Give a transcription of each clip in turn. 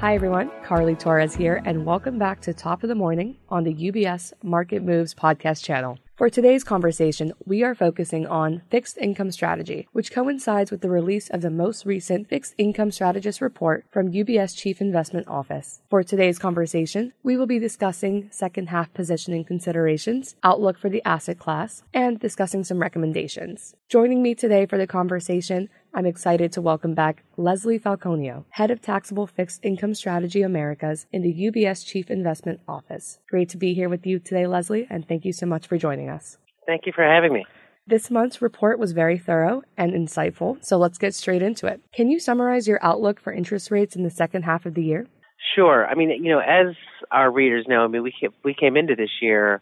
Hi everyone, Carly Torres here, and welcome back to Top of the Morning on the UBS Market Moves podcast channel. For today's conversation, we are focusing on fixed income strategy, which coincides with the release of the most recent Fixed Income Strategist report from UBS Chief Investment Office. For today's conversation, we will be discussing second half positioning considerations, outlook for the asset class, and discussing some recommendations. Joining me today for the conversation, I'm excited to welcome back Leslie Falconio, Head of Taxable Fixed Income Strategy Americas in the UBS Chief Investment Office. Great to be here with you today, Leslie, and thank you so much for joining us. Thank you for having me. This month's report was very thorough and insightful, so let's get straight into it. Can you summarize your outlook for interest rates in the second half of the year? Sure. I mean, as our readers know, we came into this year,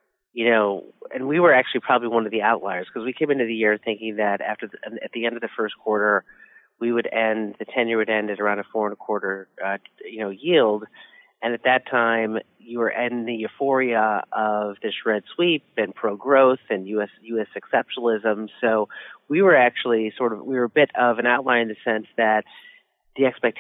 and we were actually probably one of the outliers because we came into the year thinking that at the end of the first quarter, the 10-year would end at around a 4.25%, yield. And at that time, you were in the euphoria of this red sweep and pro-growth and U.S. exceptionalism. So we were actually we were a bit of an outlier in the sense that the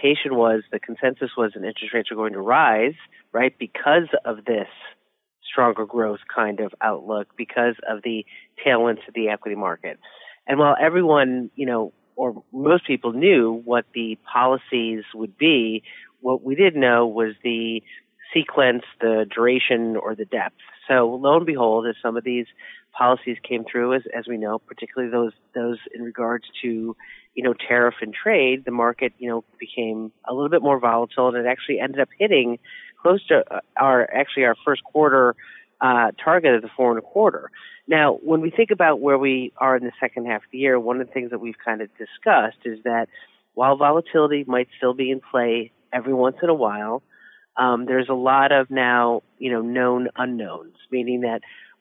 consensus was that interest rates are going to rise, right, because of this stronger growth kind of outlook, because of the tailwinds of the equity market. And while everyone, or most people knew what the policies would be, what we didn't know was the sequence, the duration, or the depth. So lo and behold, as some of these policies came through, as we know, particularly those in regards to, tariff and trade, the market, became a little bit more volatile, and it actually ended up hitting close to our first quarter target of the 4.25%. Now, when we think about where we are in the second half of the year, one of the things that we've kind of discussed is that while volatility might still be in play every once in a while, there's a lot of now, known unknowns, meaning that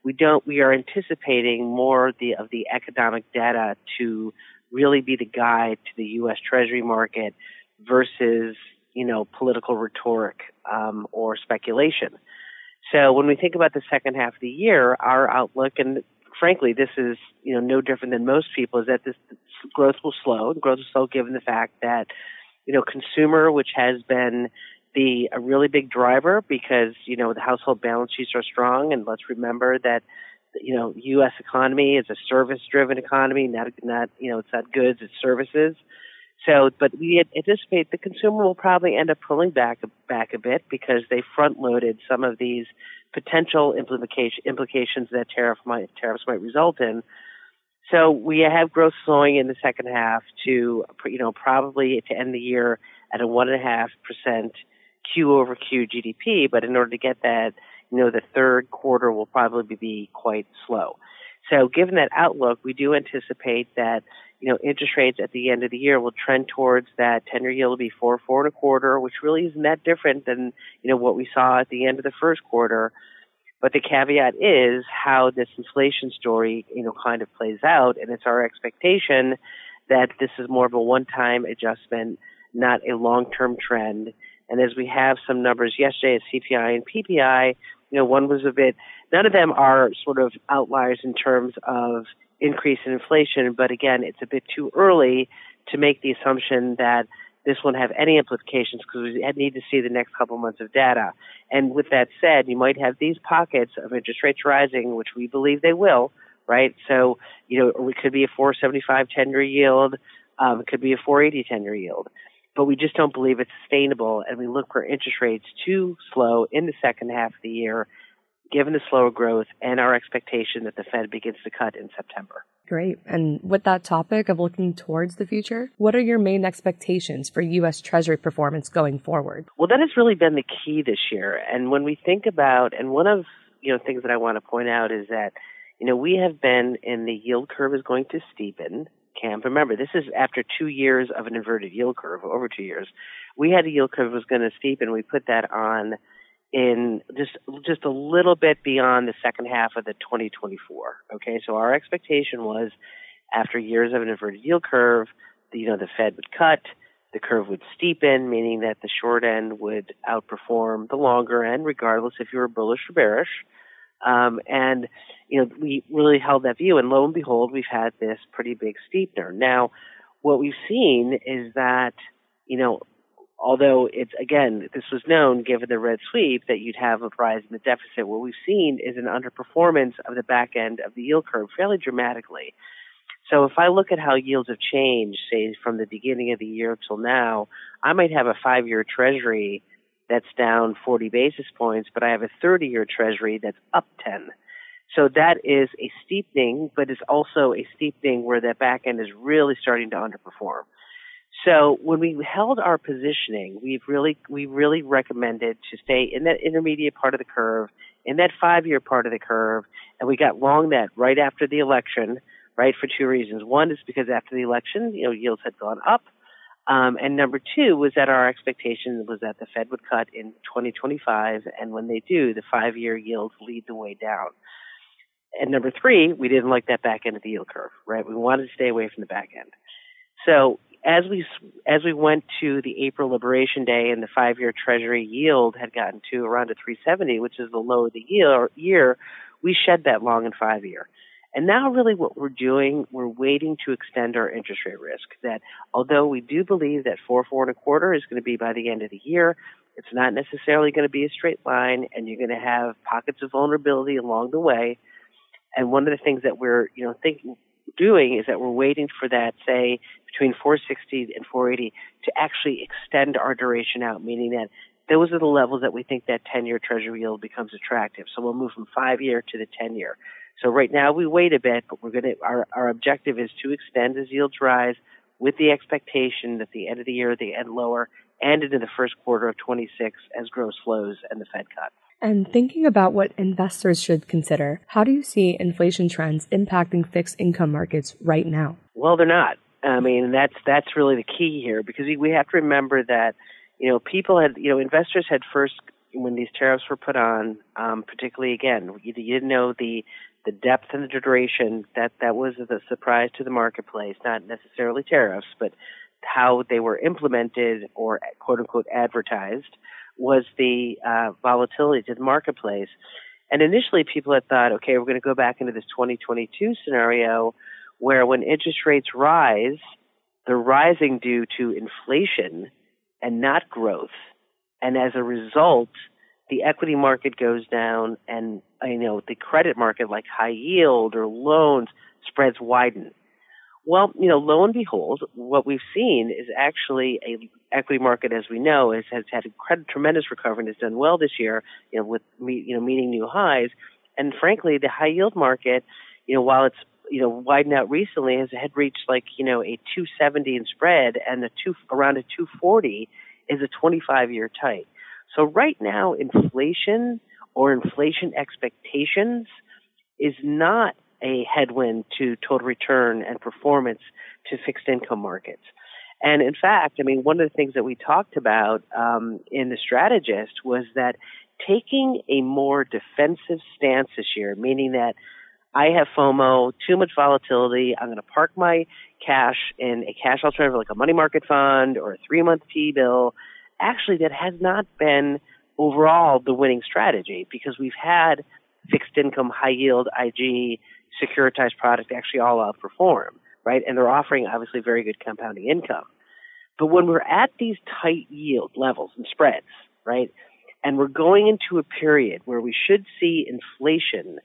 we are anticipating more of the economic data to really be the guide to the U.S. Treasury market versus, political rhetoric or speculation. So when we think about the second half of the year, our outlook, and frankly, this is, no different than most people, is that this growth will slow. Growth will slow given the fact that, consumer, which has been a really big driver because, the household balance sheets are strong. And let's remember that, U.S. economy is a service-driven economy, not it's not goods, it's services. So, but we anticipate the consumer will probably end up pulling back a bit because they front-loaded some of these potential implications that tariffs might result in. So we have growth slowing in the second half to, probably to end the year at a 1.5% Q over Q GDP. But in order to get that, the third quarter will probably be quite slow. So given that outlook, we do anticipate that, interest rates at the end of the year will trend towards that 10-year yield will be 4.25%, which really isn't that different than, what we saw at the end of the first quarter. But the caveat is how this inflation story, kind of plays out. And it's our expectation that this is more of a one-time adjustment, not a long-term trend. And as we have some numbers yesterday at CPI and PPI, one was none of them are sort of outliers in terms of increase in inflation. But again, it's a bit too early to make the assumption that this won't have any implications because we need to see the next couple months of data. And with that said, you might have these pockets of interest rates rising, which we believe they will, right? So, it could be a 4.75 10-year yield. It could be a 4.80 10-year yield. But we just don't believe it's sustainable, and we look for interest rates to slow in the second half of the year, given the slower growth and our expectation that the Fed begins to cut in September. Great. And with that topic of looking towards the future, what are your main expectations for U.S. Treasury performance going forward? Well, that has really been the key this year. And when we think about, and one of things that I want to point out is that, we have been in the yield curve is going to steepen. Camp. Remember, this is after 2 years of an inverted yield curve, over 2 years. We had a yield curve was going to steepen. We put that on in just a little bit beyond the second half of the 2024. Okay, so our expectation was after years of an inverted yield curve, the Fed would cut, the curve would steepen, meaning that the short end would outperform the longer end, regardless if you were bullish or bearish. And we really held that view, and lo and behold, we've had this pretty big steepener. Now, what we've seen is that, although this was known given the red sweep that you'd have a rise in the deficit. What we've seen is an underperformance of the back end of the yield curve fairly dramatically. So if I look at how yields have changed, say from the beginning of the year till now, I might have a 5-year Treasury that's down 40 basis points, but I have a 30-year Treasury that's up 10. So that is a steepening, but it's also a steepening where that back end is really starting to underperform. So when we held our positioning, we really recommended to stay in that intermediate part of the curve, in that 5-year part of the curve, and we got long that right after the election, right, for two reasons. One is because after the election, yields had gone up. And number two was that our expectation was that the Fed would cut in 2025, and when they do, the 5-year yields lead the way down. And number three, we didn't like that back end of the yield curve, right? We wanted to stay away from the back end. So as we went to the April Liberation Day and the 5-year Treasury yield had gotten to around a 370, which is the low of the year, we shed that long and 5-year. And now really what we're doing, we're waiting to extend our interest rate risk. That although we do believe that 4.25 is going to be by the end of the year, it's not necessarily going to be a straight line, and you're going to have pockets of vulnerability along the way. And one of the things that we're doing is that we're waiting for that, say, between 460 and 480 to actually extend our duration out, meaning that those are the levels that we think that 10-year Treasury yield becomes attractive. So we'll move from 5-year to the 10-year. So right now we wait a bit, but our objective is to extend as yields rise with the expectation that the end of the year they end lower and into the first quarter of 26 as growth slows and the Fed cuts. And thinking about what investors should consider, how do you see inflation trends impacting fixed income markets right now? Well, they're not. I mean, that's really the key here, because we have to remember that, investors had first, when these tariffs were put on, particularly again, you didn't know the depth and the duration. That was the surprise to the marketplace, not necessarily tariffs, but how they were implemented or quote unquote advertised was the volatility to the marketplace. And initially people had thought, okay, we're going to go back into this 2022 scenario where when interest rates rise, they're rising due to inflation and not growth. And as a result, the equity market goes down and, the credit market like high yield or loans spreads widen. Well, lo and behold, what we've seen is actually a equity market, as we know, has had a tremendous recovery and has done well this year, with meeting new highs. And frankly, the high yield market, while it's widened out recently, had reached a 270 in spread, and around a 240 is a 25-year tight. So right now, inflation or inflation expectations is not a headwind to total return and performance to fixed income markets. And in fact, one of the things that we talked about in The Strategist was that taking a more defensive stance this year, meaning that I have FOMO, too much volatility, I'm going to park my cash in a cash alternative like a money market fund or a 3-month T-bill. Actually, that has not been overall the winning strategy, because we've had fixed income, high yield, IG, securitized product actually all outperform, right? And they're offering obviously very good compounding income. But when we're at these tight yield levels and spreads, right, and we're going into a period where we should see inflation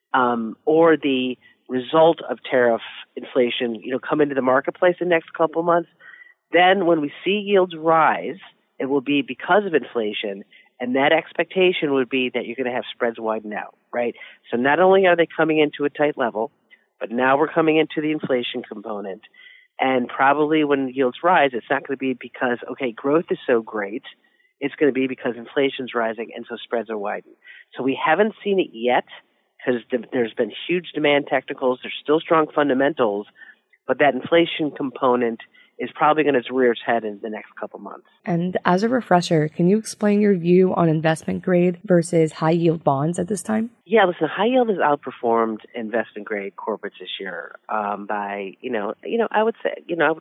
or the result of tariff inflation, come into the marketplace in the next couple of months, then when we see yields rise, it will be because of inflation, and that expectation would be that you're going to have spreads widen out, right? So not only are they coming into a tight level, but now we're coming into the inflation component. And probably when yields rise, it's not going to be because, okay, growth is so great. It's going to be because inflation's rising, and so spreads are widening. So we haven't seen it yet because there's been huge demand technicals. There's still strong fundamentals, but that inflation component is probably going to rear its head in the next couple months. And as a refresher, can you explain your view on investment grade versus high yield bonds at this time? Yeah, listen, high yield has outperformed investment grade corporates this year by, I would say,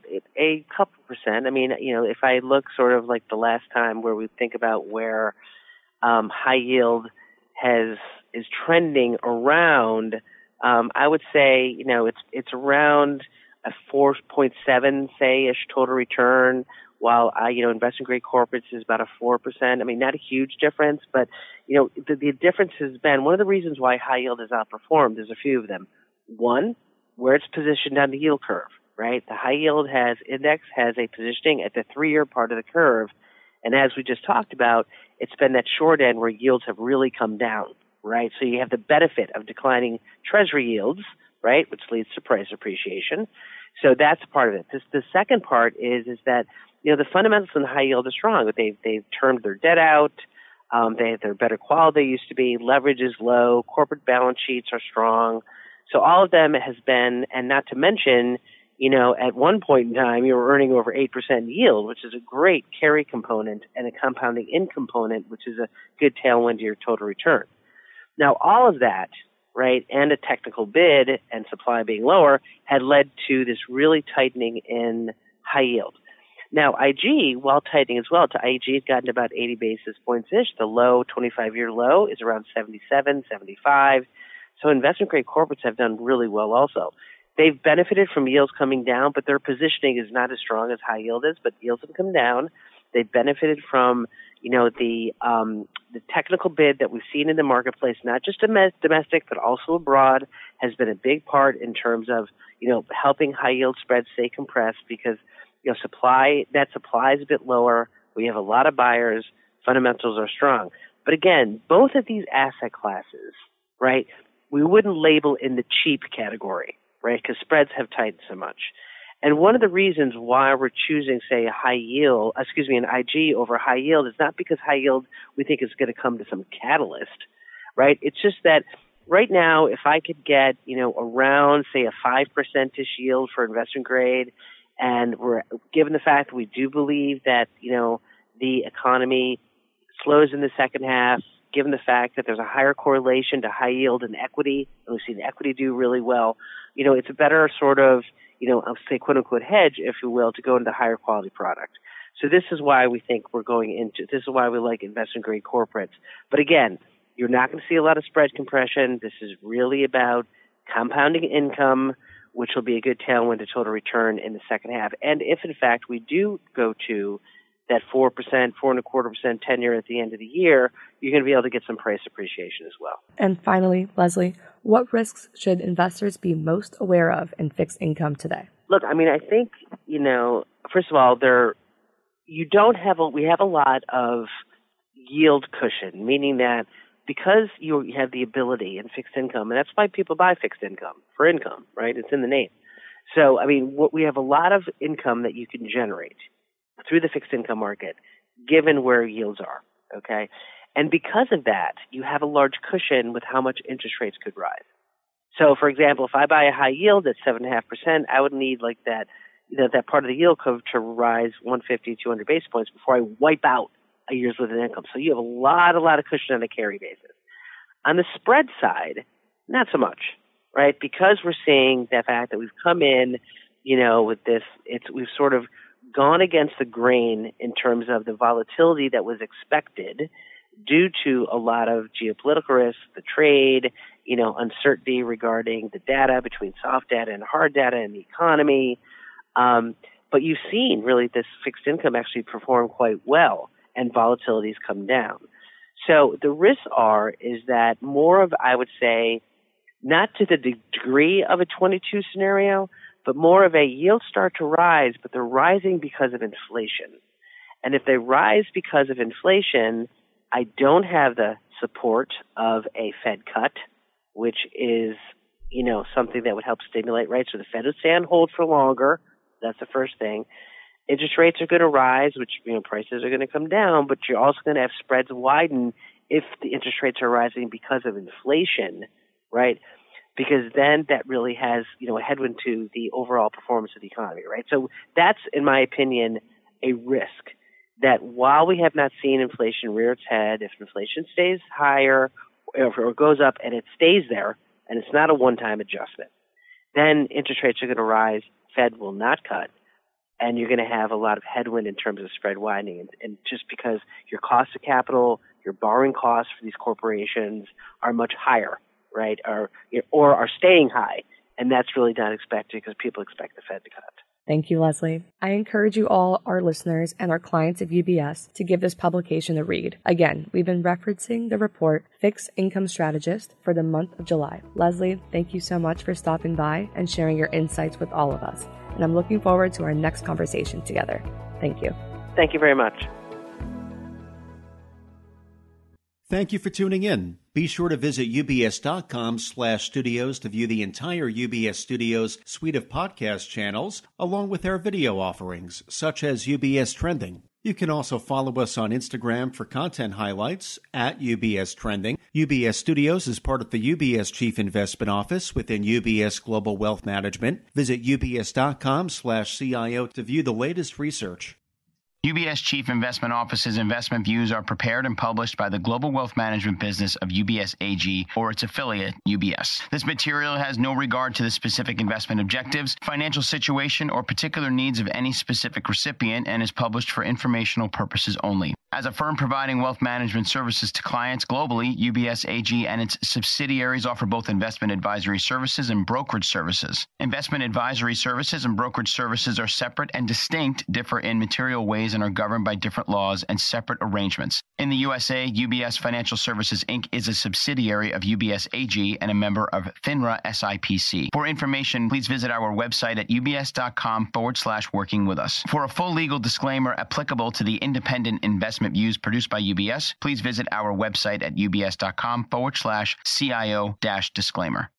a couple percent. If I look sort of like the last time where we think about where high yield is trending around, I would say, it's around a 4.7, say, ish total return, while investment grade corporates is about a 4%. I mean, not a huge difference, but the difference has been one of the reasons why high yield has outperformed. There's a few of them. One, where it's positioned on the yield curve, right? The high yield index has a positioning at the 3-year part of the curve. And as we just talked about, it's been that short end where yields have really come down, right? So you have the benefit of declining treasury yields, right, which leads to price appreciation. So that's part of it. The second part is that, the fundamentals in the high yield are strong. They've termed their debt out. They're better quality than they used to be. Leverage is low. Corporate balance sheets are strong. So all of them has been, and not to mention, at one point in time, you were earning over 8% yield, which is a great carry component and a compounding in component, which is a good tailwind to your total return. Now, all of that, right, and a technical bid and supply being lower had led to this really tightening in high yield. Now, IG, while tightening as well, to IG had gotten about 80 basis points-ish. The low, 25-year low, is around 77, 75. So investment-grade corporates have done really well also. They've benefited from yields coming down, but their positioning is not as strong as high yield is, but yields have come down. They've benefited from, the technical bid that we've seen in the marketplace, not just domestic, but also abroad, has been a big part in terms of, helping high yield spreads stay compressed because, supply is a bit lower. We have a lot of buyers. Fundamentals are strong. But again, both of these asset classes, right, we wouldn't label in the cheap category, right, because spreads have tightened so much. And one of the reasons why we're choosing, say, an IG over high yield is not because high yield we think is going to come to some catalyst, right? It's just that right now, if I could get, around, say, a 5%-ish yield for investment grade, and we're given the fact that we do believe that, the economy slows in the second half, given the fact that there's a higher correlation to high yield and equity, and we've seen equity do really well, it's a better sort of, I'll say quote unquote hedge, if you will, to go into higher quality product. So this is why we think this is why we like investment grade corporates. But again, you're not going to see a lot of spread compression. This is really about compounding income, which will be a good tailwind to total return in the second half. And if in fact we do go to that 4%, 4.25% 10-year at the end of the year, you're going to be able to get some price appreciation as well. And finally, Leslie, what risks should investors be most aware of in fixed income today? Look, I mean, I think, first of all, we have a lot of yield cushion, meaning that because you have the ability in fixed income, and that's why people buy fixed income, for income, right? It's in the name. So, I mean, we have a lot of income that you can generate through the fixed income market, given where yields are, okay? And because of that, you have a large cushion with how much interest rates could rise. So, for example, if I buy a high yield at 7.5%, I would need like that part of the yield curve to rise 150, 200 basis points before I wipe out a year's worth of income. So you have a lot of cushion on a carry basis. On the spread side, not so much, right? Because we're seeing the fact that we've come in, with this, we've sort of gone against the grain in terms of the volatility that was expected due to a lot of geopolitical risks, the trade, uncertainty regarding the data between soft data and hard data in the economy. But you've seen really this fixed income actually perform quite well and volatility's come down. So the risks is that more of, I would say, not to the degree of a 22 scenario, but more of a yields start to rise, but they're rising because of inflation. And if they rise because of inflation, I don't have the support of a Fed cut, which is, something that would help stimulate, right? So the Fed would stay on hold for longer. That's the first thing. Interest rates are going to rise, which, prices are going to come down, but you're also going to have spreads widen if the interest rates are rising because of inflation, right? Because then that really has, a headwind to the overall performance of the economy, right? So that's, in my opinion, a risk that while we have not seen inflation rear its head, if inflation stays higher or goes up and it stays there and it's not a one-time adjustment, then interest rates are going to rise, Fed will not cut, and you're going to have a lot of headwind in terms of spread widening. And just because your cost of capital, your borrowing costs for these corporations are much higher, right, or are staying high, and that's really not expected because people expect the Fed to cut. Thank you, Leslie. I encourage you all, our listeners and our clients of UBS, to give this publication a read. Again, we've been referencing the report Fixed Income Strategist for the month of July. Leslie, thank you so much for stopping by and sharing your insights with all of us. And I'm looking forward to our next conversation together. Thank you. Thank you very much. Thank you for tuning in. Be sure to visit ubs.com/studios to view the entire UBS Studios suite of podcast channels, along with our video offerings, such as UBS Trending. You can also follow us on Instagram for content highlights at UBS Trending. UBS Studios is part of the UBS Chief Investment Office within UBS Global Wealth Management. Visit ubs.com/CIO to view the latest research. UBS Chief Investment Office's investment views are prepared and published by the global wealth management business of UBS AG or its affiliate, UBS. This material has no regard to the specific investment objectives, financial situation, or particular needs of any specific recipient and is published for informational purposes only. As a firm providing wealth management services to clients globally, UBS AG and its subsidiaries offer both investment advisory services and brokerage services. Investment advisory services and brokerage services are separate and distinct, differ in material ways, and are governed by different laws and separate arrangements. In the USA, UBS Financial Services, Inc. is a subsidiary of UBS AG and a member of FINRA SIPC. For information, please visit our website at ubs.com/working with us. For a full legal disclaimer applicable to the independent investment views produced by UBS, please visit our website at ubs.com/CIO-disclaimer.